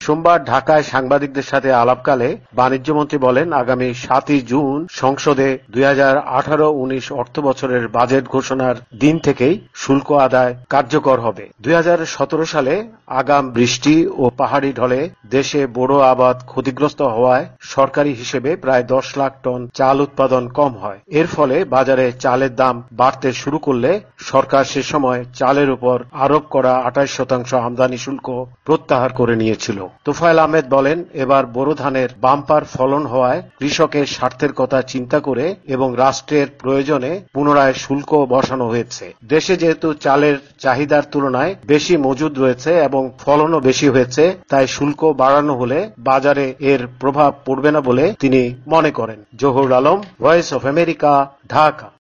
সোমবার ঢাকায় সাংবাদিকদের সাথে আলাপকালে বাণিজ্যমন্ত্রী বলেন, আগামী 7ই জুন সংসদে 2018-19 অর্থবছরের বাজেট ঘোষণার দিন থেকেই শুল্ক আদায় কার্যকর হবে। 2017 সালে আগাম বৃষ্টি ও পাহাড়ি ঢলে দেশে বোরো আবাদ ক্ষতিগ্রস্ত হওয়ায় সরকারি হিসেবে প্রায় 10 লাখ টন চাল উৎপাদন কম হয়। এর ফলে বাজারে চালের দাম বাড়তে শুরু করলে সরকার সে সময় চালের উপর আরোপ করা 28% আমদানি শুল্ক প্রত্যাহার করে নিয়েছিল। তোফায়েল আহমেদ বলেন, এবার বোরো ধানের বাম্পার ফলন হওয়ায় কৃষকের স্বার্থের কথা চিন্তা করে এবং রাষ্ট্রের প্রয়োজনে পুনরায় শুল্ক বসানো হয়েছে। দেশে যেহেতু চালের চাহিদার তুলনায় বেশি মজুদ রয়েছে এবং ফলনও বেশি হয়েছে, তাই শুল্ক বাড়ানো হলে বাজারে এর প্রভাব পড়বে না বলে তিনি মনে করেন। Zahur Alam, voice of America, Dhaka.